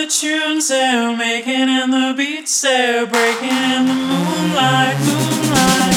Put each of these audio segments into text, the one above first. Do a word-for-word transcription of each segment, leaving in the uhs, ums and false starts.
tunes they're making and the beats they're breaking in the moonlight, moonlight.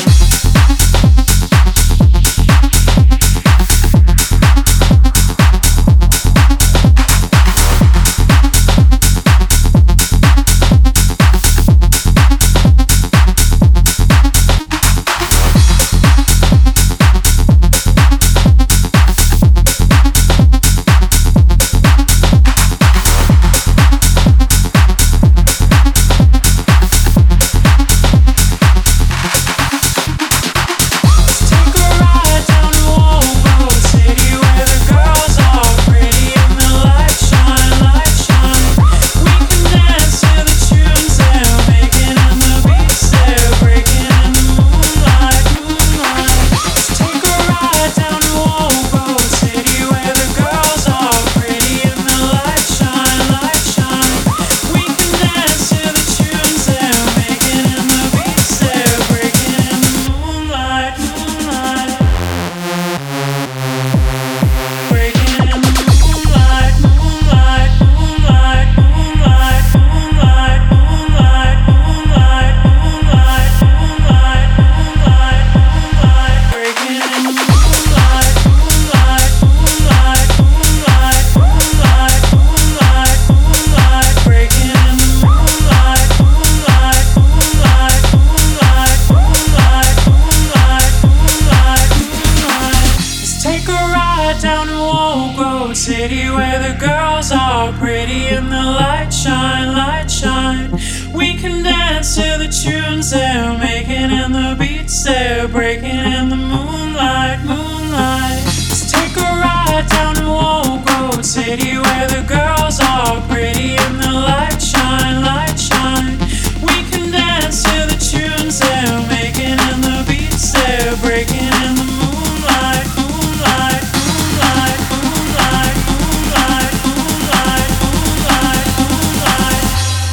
City where the girls are pretty and the lights shine, lights shine. We can dance to the tunes they're making and the beats they're breaking in the moonlight, moonlight. Let's take a ride down to Old Road City where the girls are pretty and the lights shine, lights shine. We can dance to the tunes they're making and the beats they're breaking in the moonlight, moonlight, moonlight, moonlight, moonlight, moonlight, moonlight, moonlight.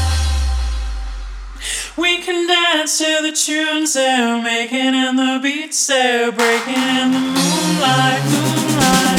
We can dance to the tunes they're making and the beats they're breaking in the moonlight, moonlight.